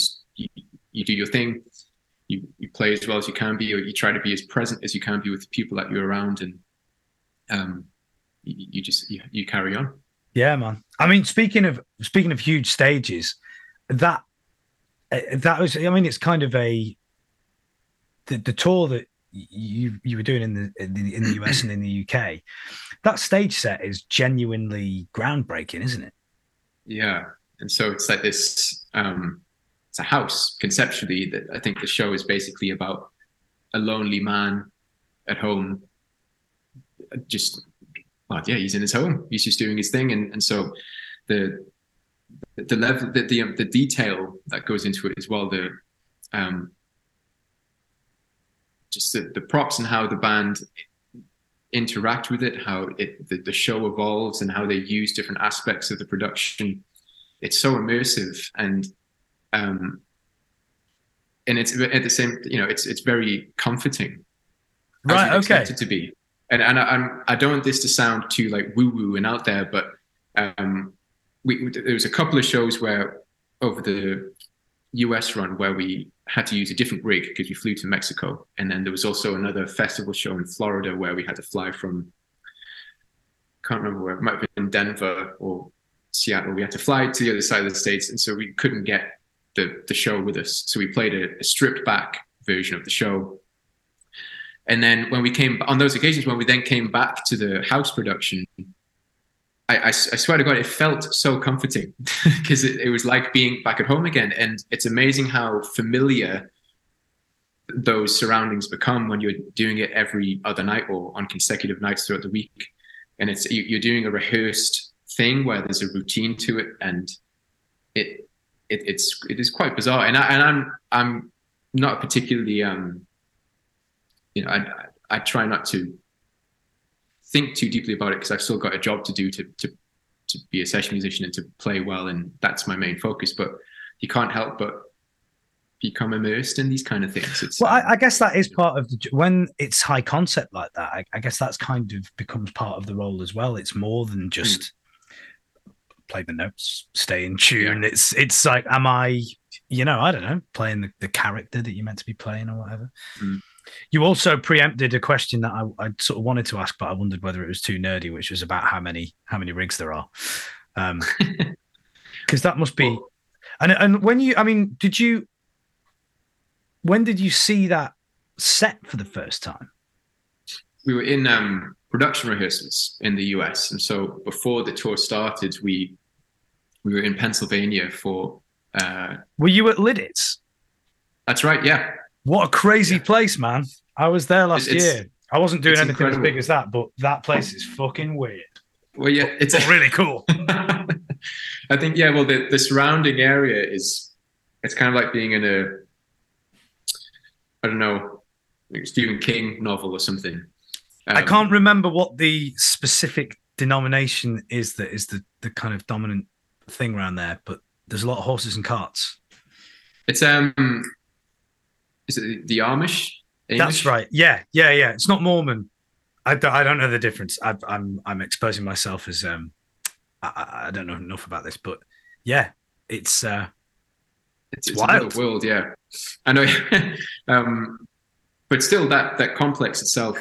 do your thing. You play as well as you can be, or you try to be as present as you can be with the people that you're around. And you carry on. Yeah, man. I mean, speaking of huge stages, that was, I mean, it's kind of the tour that you were doing in the US and in the UK. That stage set is genuinely groundbreaking, isn't it? Yeah, and so it's like this. It's a house conceptually. That I think the show is basically about a lonely man at home. He's in his home. He's just doing his thing, and so the level, the detail that goes into it as well. just the props and how the band interact with it, how the show evolves and how they use different aspects of the production. It's so immersive, and it's at the same, it's very comforting. Right. Okay. Expect it to be. And I don't want this to sound too like woo woo and out there, but there was a couple of shows where over the US run where we had to use a different rig because we flew to Mexico, and then there was also another festival show in Florida where we had to fly from, can't remember where, it might have been Denver or Seattle. We had to fly to the other side of the states, and so we couldn't get the show with us. So we played a stripped back version of the show. And then when we came on those occasions, when we then came back to the house production, I swear to God, it felt so comforting because it was like being back at home again. And it's amazing how familiar those surroundings become when you're doing it every other night or on consecutive nights throughout the week. And you're doing a rehearsed thing where there's a routine to it, and it is quite bizarre. And I'm not particularly I try not to think too deeply about it because I've still got a job to do to be a session musician and to play well, and that's my main focus. But you can't help but become immersed in these kind of things. I guess that is part of when it's high concept like that. I guess that's kind of becomes part of the role as well. It's more than just play the notes, stay in tune. Yeah. It's like, am I, I don't know, playing the character that you're meant to be playing or whatever. You also preempted a question that I sort of wanted to ask, but I wondered whether it was too nerdy, which was about how many rigs there are. Because that must be, and when did you see that set for the first time? We were in production rehearsals in the US, and so before the tour started, we were in Pennsylvania for. Were you at Lidditz? That's right. Yeah. What a crazy place, man. I was there last year. I wasn't doing anything incredible. As big as that, but that place is fucking weird. Well, yeah, it's really cool. I think, yeah, well, the surrounding area it's kind of like being in I don't know, like Stephen King novel or something. I can't remember what the specific denomination is that is the kind of dominant thing around there, but there's a lot of horses and carts. It's is it the Amish? That's right. Yeah. It's not Mormon. I don't know the difference. I'm exposing myself as I don't know enough about this, but yeah, it's wild. Another world. Yeah, I know. But still, that complex itself,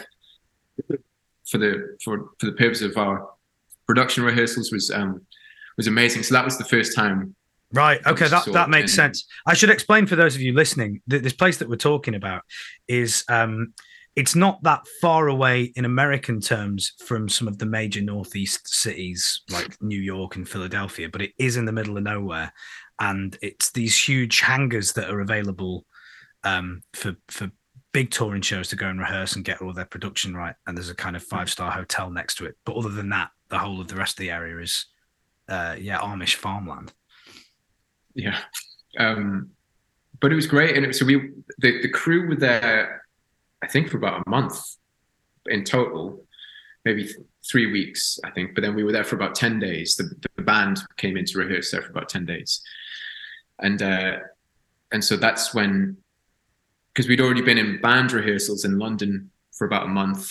for the purpose of our production rehearsals, was amazing. So that was the first time. Right. Okay. That makes sense. I should explain for those of you listening, this place that we're talking about is it's not that far away in American terms from some of the major Northeast cities like New York and Philadelphia, but it is in the middle of nowhere. And it's these huge hangars that are available for big touring shows to go and rehearse and get all their production right. And there's a kind of 5-star hotel next to it. But other than that, the whole of the rest of the area is Amish farmland. Yeah. But it was great. And the crew were there, I think, for about a month in total, maybe 3 weeks, I think. But then we were there for about 10 days. The band came in to rehearse there for about 10 days. And so that's when, because we'd already been in band rehearsals in London for about a month.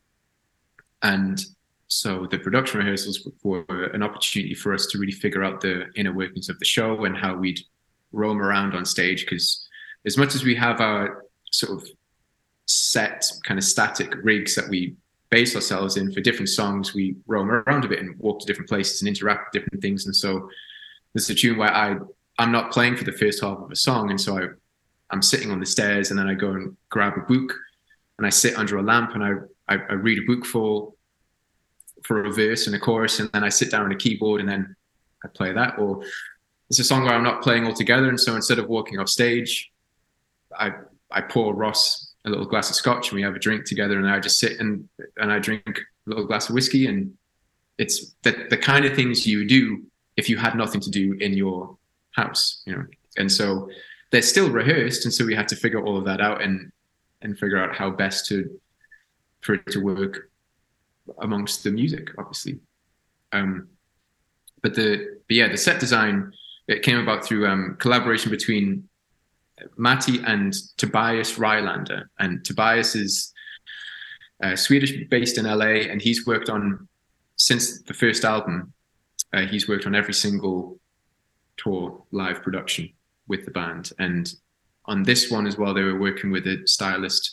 And so the production rehearsals were an opportunity for us to really figure out the inner workings of the show and how we'd roam around on stage. Because as much as we have our sort of set kind of static rigs that we base ourselves in for different songs, we roam around a bit and walk to different places and interact with different things. And so there's a tune where I'm not playing for the first half of a song. And so I'm sitting on the stairs, and then I go and grab a book and I sit under a lamp and I read a book for a verse and a chorus, and then I sit down on a keyboard and then I play that. Or it's a song where I'm not playing altogether, and so instead of walking off stage, I pour Ross a little glass of scotch and we have a drink together, and I just sit and I drink a little glass of whiskey. And it's the kind of things you do if you had nothing to do in your house, And so they're still rehearsed, and so we had to figure all of that out and figure out how best for it to work amongst the music, obviously. But the set design, it came about through collaboration between Matti and Tobias Rylander. And Tobias is Swedish, based in LA, and he's worked on, since the first album, he's worked on every single tour live production with the band. And on this one as well, they were working with a stylist,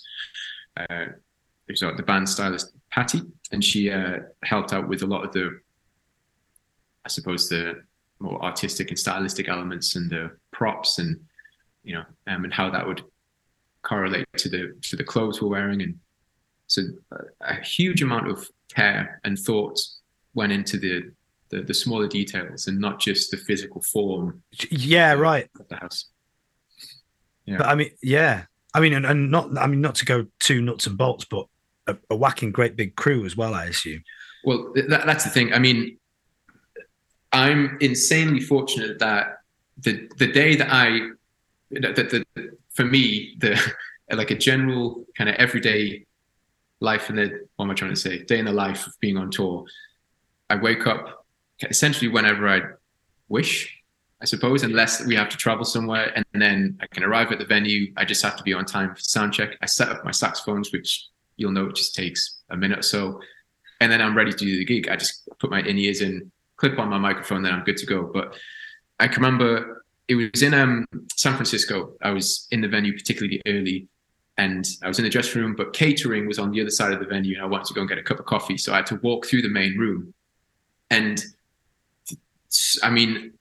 the band stylist Patty, and she helped out with a lot of the, I suppose, the more artistic and stylistic elements and the props, and and how that would correlate to the clothes we're wearing. And so a huge amount of care and thought went into the smaller details, and not just the physical form. Yeah, right. Of the house. Yeah. But and not to go too nuts and bolts, but a whacking great big crew as well, I assume. Well, that's the thing. I mean, I'm insanely fortunate that the day that for me, like a general kind of everyday life what am I trying to say? Day in the life of being on tour. I wake up essentially whenever I wish, I suppose, unless we have to travel somewhere, and then I can arrive at the venue. I just have to be on time for sound check. I set up my saxophones, which you'll know it just takes a minute or so, and then I'm ready to do the gig. I just put my in-ears in, clip on my microphone, then I'm good to go. But I can remember it was in San Francisco. I was in the venue particularly early, and I was in the dressing room, but catering was on the other side of the venue, and I wanted to go and get a cup of coffee. So I had to walk through the main room. And I mean,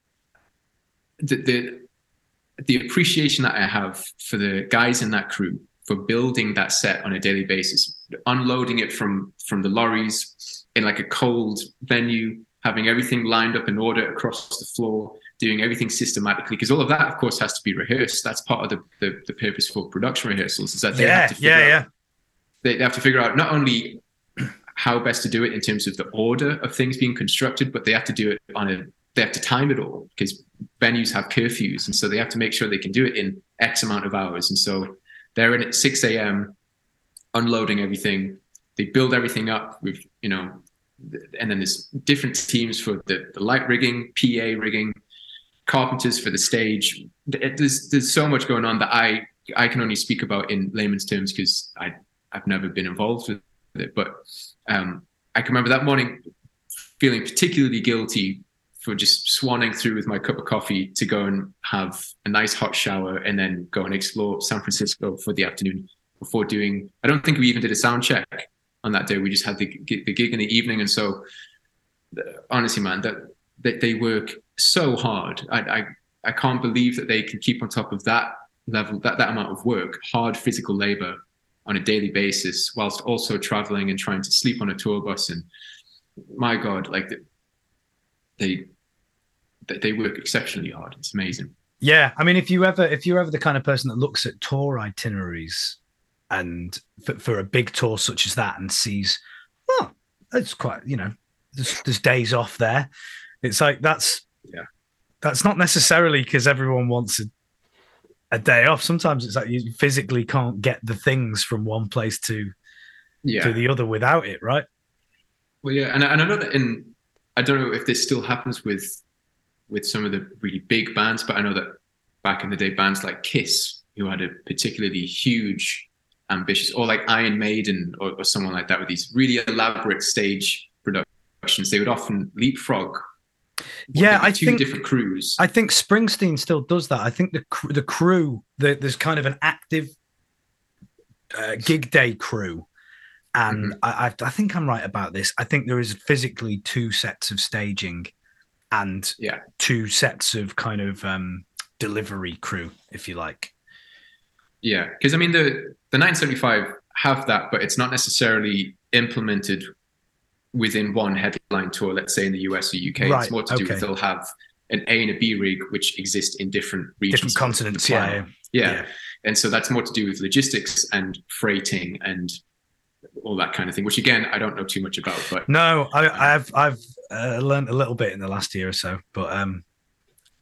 the appreciation that I have for the guys in that crew for building that set on a daily basis, unloading it from the lorries in like a cold venue, having everything lined up in order across the floor, doing everything systematically, because all of that, of course, has to be rehearsed. That's part of the purpose for production rehearsals, is that they have to figure out, they have to figure out not only how best to do it in terms of the order of things being constructed, but they have to do it they have to time it all, because venues have curfews, and so they have to make sure they can do it in X amount of hours. And so they're in at 6 a.m. unloading everything. They build everything up with, and then there's different teams for the light rigging, PA rigging, carpenters for the stage. There's so much going on that I can only speak about in layman's terms, because I've never been involved with it. But I can remember that morning feeling particularly guilty for just swanning through with my cup of coffee to go and have a nice hot shower and then go and explore San Francisco for the afternoon before doing, I don't think we even did a sound check on that day. We just had the gig in the evening. And so honestly, man, that they work so hard. I can't believe that they can keep on top of that level, that amount of work, hard physical labor on a daily basis, whilst also traveling and trying to sleep on a tour bus. And my God, like they work exceptionally hard. It's amazing. Yeah, I mean, if you're ever the kind of person that looks at tour itineraries and for a big tour such as that and sees, oh, it's quite, there's days off there. It's like that's not necessarily because everyone wants a day off. Sometimes it's like you physically can't get the things from one place to the other without it, right? Well, yeah, and I know that I don't know if this still happens with some of the really big bands, but I know that back in the day, bands like Kiss, who had a particularly huge, ambitious, or like Iron Maiden or someone like that, with these really elaborate stage productions, they would often leapfrog. Yeah, I think different crews. I think Springsteen still does that. I think the crew, there's kind of an active gig day crew, and I think I'm right about this. I think there is physically 2 sets of staging and 2 sets of kind of delivery crew, if you like. Yeah, because I mean the 975 have that, but it's not necessarily implemented within one headline tour, let's say in the US or UK. Right, it's more to do with they'll have an A and a B rig which exist in different regions. Different continents, yeah. And so that's more to do with logistics and freighting and all that kind of thing, which again, I don't know too much about. But no, I've learned a little bit in the last year or so, but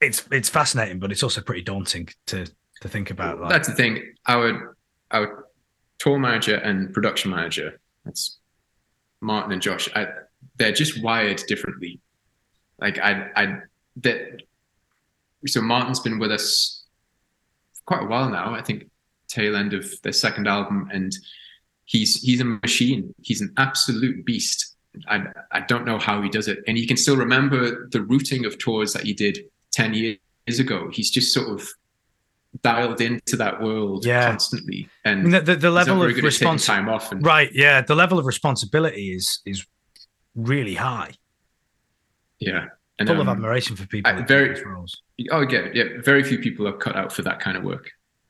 it's fascinating, but it's also pretty daunting to think about. Like, That's the thing. Our tour manager and production manager, that's Martin and Josh. They're just wired differently. Like that. So Martin's been with us for quite a while now. I think tail end of their second album, and he's a machine. He's an absolute beast. I don't know how he does it, and he can still remember the routing of tours that he did 10 years ago. He's just sort of dialed into that world constantly, and I mean, the level of time off. Right, yeah, the level of responsibility is really high. Yeah, and full of admiration for people in those roles. Oh, yeah, very few people are cut out for that kind of work.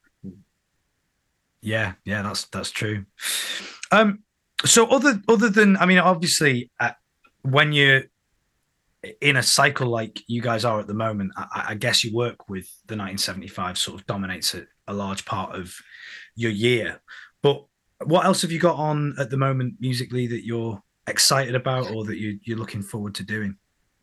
Yeah, that's true. So other than, I mean, obviously, when you're in a cycle like you guys are at the moment, I guess your work with the 1975 sort of dominates a large part of your year. But what else have you got on at the moment musically that you're excited about or that you're looking forward to doing?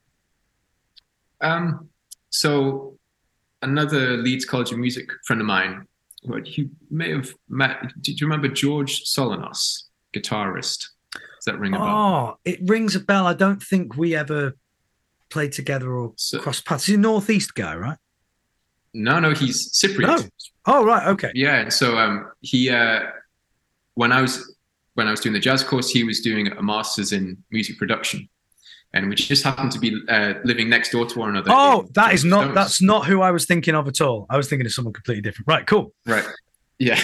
So another Leeds College of Music friend of mine, who you may have met, do you remember George Solanos, guitarist? Does that ring a bell? Oh, it rings a bell. I don't think we ever played together or crossed paths. He's a Northeast guy, right? No, he's Cypriot. No. Oh, right, okay. Yeah, so he when I was doing the jazz course, he was doing a master's in music production, and we just happened to be living next door to one another. Oh, that's not who I was thinking of at all. I was thinking of someone completely different. Right, cool. Right, yeah.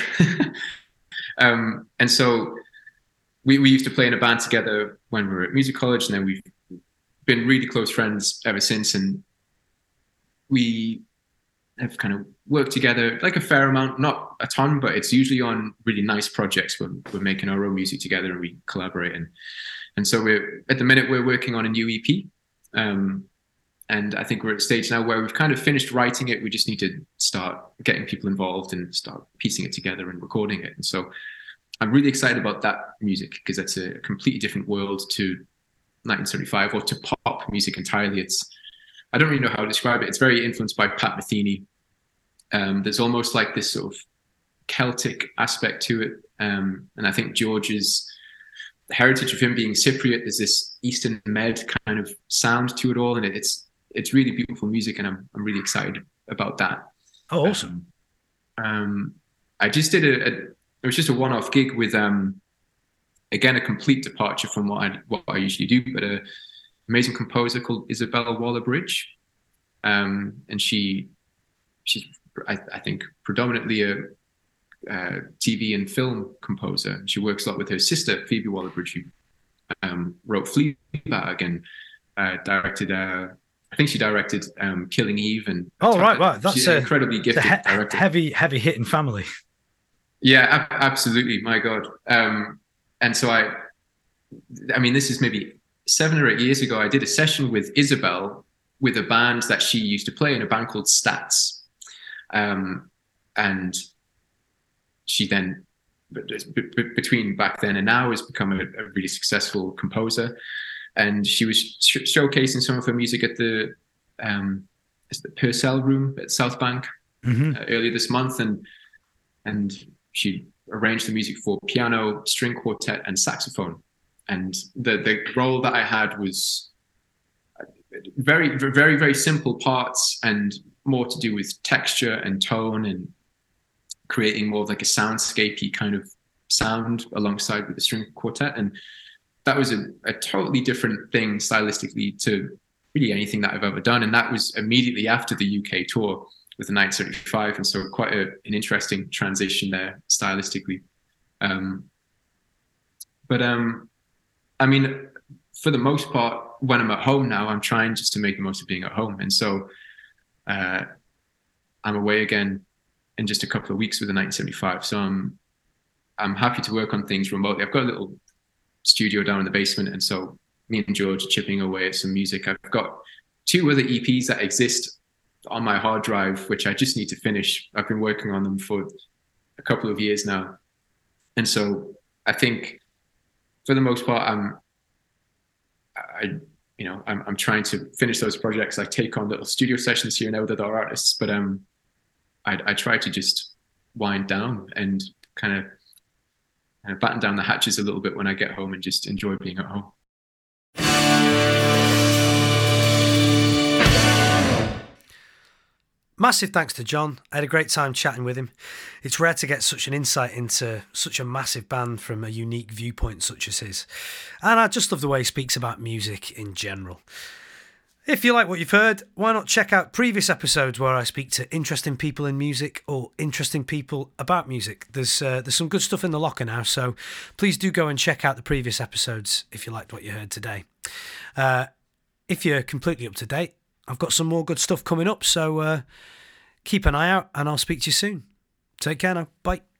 And so we used to play in a band together when we were at music college, and then we've been really close friends ever since, and we have kind of worked together like a fair amount, not a ton, but it's usually on really nice projects where we're making our own music together and we collaborate. And so at the minute we're working on a new EP, and I think we're at a stage now where we've kind of finished writing it. We just need to start getting people involved and start piecing it together and recording it. And so I'm really excited about that music because that's a completely different world to 1975 or to pop music entirely. I don't really know how to describe it. It's very influenced by Pat Metheny. There's almost like this sort of Celtic aspect to it. And I think George's heritage of him being Cypriot, there's this Eastern Med kind of sound to it all. And it's really beautiful music, and I'm really excited about that. Oh, awesome. I just did it was just a one-off gig with, again, a complete departure from what I usually do, but an amazing composer called Isabel Waller-Bridge. And she's, I think, predominantly a TV and film composer. She works a lot with her sister, Phoebe Waller-Bridge, who wrote Fleabag and directed, I think she directed Killing Eve. And right. That's she's an incredibly gifted director. Heavy hitting family. Yeah, absolutely. My God. And so I mean, this is maybe 7 or 8 years ago. I did a session with Isabel with a band that she used to play in, a band called Stats. And she then, between back then and now, has become a really successful composer. And she was showcasing some of her music at the Purcell Room at South Bank earlier this month. And she arranged the music for piano, string quartet, and saxophone. And the role that I had was very, very, very simple parts and more to do with texture and tone and creating more of like a soundscapey kind of sound alongside with the string quartet. And that was a totally different thing stylistically to really anything that I've ever done. And that was immediately after the UK tour with the 1975. And so quite an interesting transition there stylistically. But I mean, for the most part, when I'm at home now, I'm trying just to make the most of being at home. And so I'm away again in just a couple of weeks with the 1975. So I'm happy to work on things remotely. I've got a little studio down in the basement. And so me and George are chipping away at some music. I've got 2 other EPs that exist on my hard drive, which I just need to finish. I've been working on them for a couple of years now. And so I think for the most part, I'm trying to finish those projects. I take on little studio sessions here now with other artists, but I try to just wind down and kind of batten down the hatches a little bit when I get home and just enjoy being at home. Massive thanks to John. I had a great time chatting with him. It's rare to get such an insight into such a massive band from a unique viewpoint such as his. And I just love the way he speaks about music in general. If you like what you've heard, why not check out previous episodes where I speak to interesting people in music or interesting people about music. There's some good stuff in the locker now, so please do go and check out the previous episodes if you liked what you heard today. If you're completely up to date, I've got some more good stuff coming up, so keep an eye out and I'll speak to you soon. Take care now. Bye.